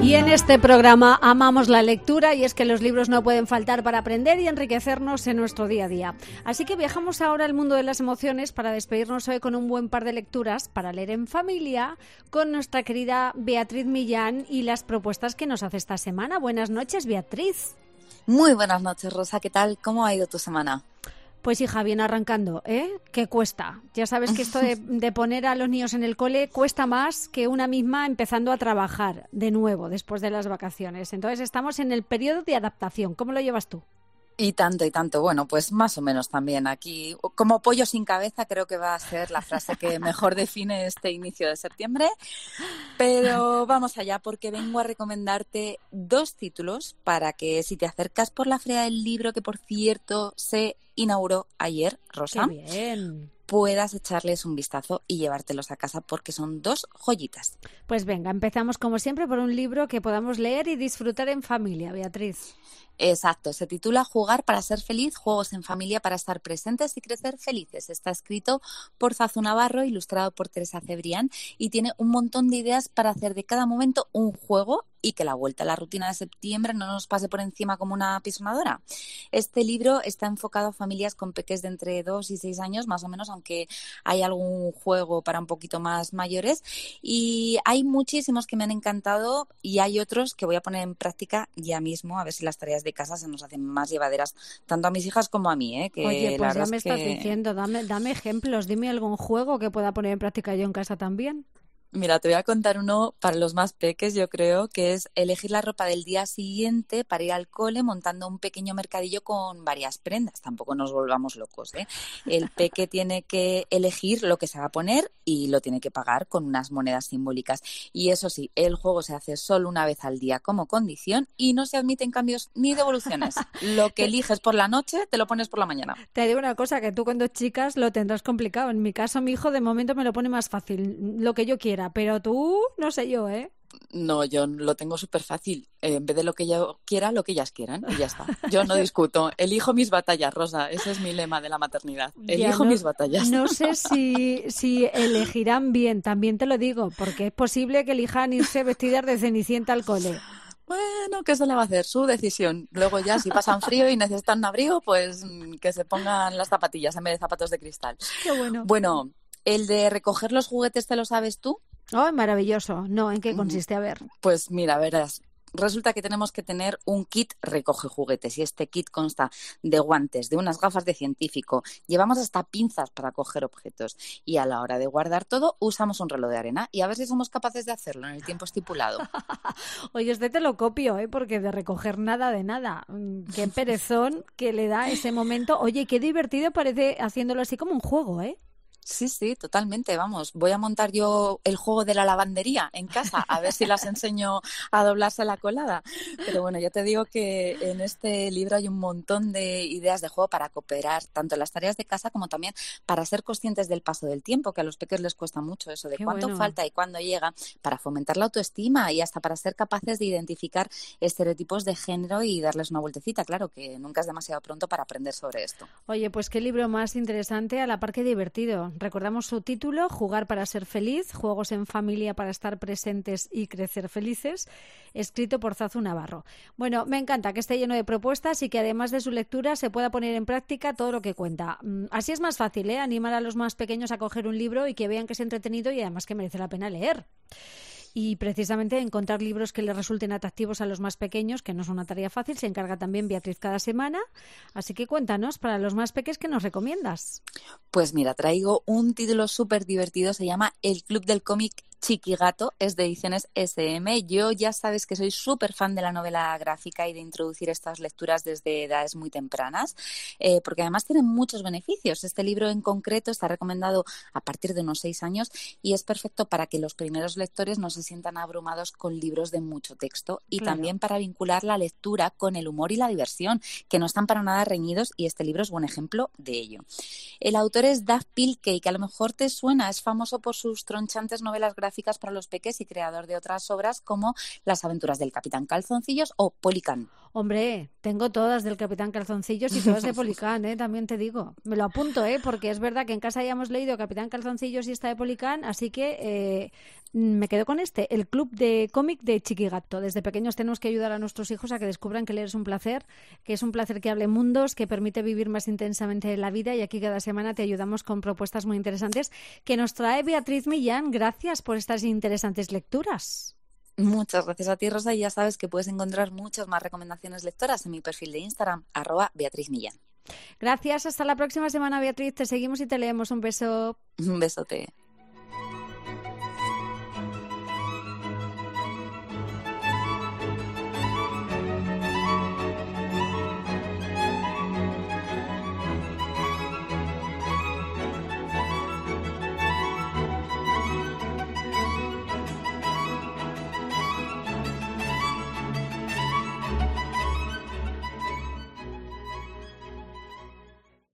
Y en este programa amamos la lectura y es que los libros no pueden faltar para aprender y enriquecernos en nuestro día a día. Así que viajamos ahora al mundo de las emociones para despedirnos hoy con un buen par de lecturas para leer en familia con nuestra querida Beatriz Millán y las propuestas que nos hace esta semana. Buenas noches, Beatriz. Muy buenas noches, Rosa. ¿Qué tal? ¿Cómo ha ido tu semana? Pues hija, bien arrancando, ¿eh? Que cuesta. Ya sabes que esto de poner a los niños en el cole cuesta más que una misma empezando a trabajar de nuevo después de las vacaciones. Entonces estamos en el periodo de adaptación. ¿Cómo lo llevas tú? Y tanto, y tanto. Bueno, pues más o menos también. Aquí, como pollo sin cabeza, creo que va a ser la frase que mejor define este inicio de septiembre. Pero vamos allá, porque vengo a recomendarte 2 títulos para que si te acercas por la Feria del Libro, que por cierto se inauguró ayer, Rosa, ¡qué bien! Puedas echarles un vistazo y llevártelos a casa porque son 2 joyitas. Pues venga, empezamos como siempre por un libro que podamos leer y disfrutar en familia, Beatriz. Exacto, se titula Jugar para ser feliz, juegos en familia para estar presentes y crecer felices. Está escrito por Zazu Navarro, ilustrado por Teresa Cebrián y tiene un montón de ideas para hacer de cada momento un juego y que la vuelta a la rutina de septiembre no nos pase por encima como una pisonadora. Este libro está enfocado a familias con peques de entre 2 y 6 años, más o menos, aunque hay algún juego para un poquito más mayores. Y hay muchísimos que me han encantado y hay otros que voy a poner en práctica ya mismo, a ver si las tareas de casa se nos hacen más llevaderas, tanto a mis hijas como a mí. Que oye, pues ya me estás que... diciendo, dame ejemplos, dime algún juego que pueda poner en práctica yo en casa también. Mira, te voy a contar uno para los más peques, yo creo, que es elegir la ropa del día siguiente para ir al cole montando un pequeño mercadillo con varias prendas. Tampoco nos volvamos locos, ¿eh? El peque tiene que elegir lo que se va a poner y lo tiene que pagar con unas monedas simbólicas. Y eso sí, el juego se hace solo una vez al día como condición y no se admiten cambios ni devoluciones. Lo que eliges por la noche, te lo pones por la mañana. Te digo una cosa, que tú cuando chicas lo tendrás complicado. En mi caso, mi hijo de momento me lo pone más fácil, lo que yo quiera. Pero tú, no sé yo, ¿eh? No, yo lo tengo súper fácil. En vez de lo que yo quiera, lo que ellas quieran y ya está. Yo no discuto. Elijo mis batallas, Rosa. Ese es mi lema de la maternidad. Elijo mis batallas. No sé si elegirán bien, también te lo digo, porque es posible que elijan irse vestidas de Cenicienta al cole. Bueno, ¿qué se le va a hacer? Su decisión. Luego ya, si pasan frío y necesitan un abrigo, pues que se pongan las zapatillas en vez de zapatos de cristal. Qué bueno. Bueno, el de recoger los juguetes, ¿te lo sabes tú? Oh, maravilloso. No, ¿en qué consiste? A ver. Pues mira, verás. Resulta que tenemos que tener un kit recoge juguetes y este kit consta de guantes, de unas gafas de científico, llevamos hasta pinzas para coger objetos y a la hora de guardar todo usamos un reloj de arena y a ver si somos capaces de hacerlo en el tiempo estipulado. Oye, te lo copio, porque de recoger nada de nada. Qué perezón que le da ese momento. Oye, qué divertido parece haciéndolo así como un juego, ¿eh? Sí, sí, totalmente. Vamos, voy a montar yo el juego de la lavandería en casa, a ver si las enseño a doblarse la colada. Pero bueno, ya te digo que en este libro hay un montón de ideas de juego para cooperar, tanto en las tareas de casa como también para ser conscientes del paso del tiempo, que a los peques les cuesta mucho eso de cuánto falta y cuándo llega, para fomentar la autoestima y hasta para ser capaces de identificar estereotipos de género y darles una vueltecita. Claro que nunca es demasiado pronto para aprender sobre esto. Oye, pues qué libro más interesante, a la par que divertido. Recordamos su título, Jugar para ser feliz, juegos en familia para estar presentes y crecer felices, escrito por Zazu Navarro. Bueno, me encanta que esté lleno de propuestas y que además de su lectura se pueda poner en práctica todo lo que cuenta. Así es más fácil, animar a los más pequeños a coger un libro y que vean que es entretenido y además que merece la pena leer. Y precisamente encontrar libros que les resulten atractivos a los más pequeños, que no es una tarea fácil, se encarga también Beatriz cada semana. Así que cuéntanos, para los más pequeños, ¿qué nos recomiendas? Pues mira, traigo un título súper divertido, se llama El Club del Cómic Chiquigato, es de Ediciones SM. Yo ya sabes que soy súper fan de la novela gráfica y de introducir estas lecturas desde edades muy tempranas, porque además tienen muchos beneficios. Este libro en concreto está recomendado a partir de unos 6 años y es perfecto para que los primeros lectores no se sientan abrumados con libros de mucho texto y también para vincular la lectura con el humor y la diversión, que no están para nada reñidos y este libro es buen ejemplo de ello. El autor es Dav Pilkey, que a lo mejor te suena, es famoso por sus tronchantes novelas gráficas para los peques y creador de otras obras como Las aventuras del Capitán Calzoncillos o Policán. Hombre, tengo todas del Capitán Calzoncillos y todas de Policán, también te digo. Me lo apunto, porque es verdad que en casa ya hemos leído Capitán Calzoncillos y esta de Policán, así que me quedo con el Club de Cómic de Chiquigato. Desde pequeños tenemos que ayudar a nuestros hijos a que descubran que leer es un placer, que es un placer que hable mundos, que permite vivir más intensamente la vida, y aquí cada semana te ayudamos con propuestas muy interesantes que nos trae Beatriz Millán. Gracias por estas interesantes lecturas. Muchas gracias a ti, Rosa, y ya sabes que puedes encontrar muchas más recomendaciones lectoras en mi perfil de Instagram, @BeatrizMillán. Gracias, hasta la próxima semana, Beatriz. Te seguimos y te leemos. Un beso. Un besote.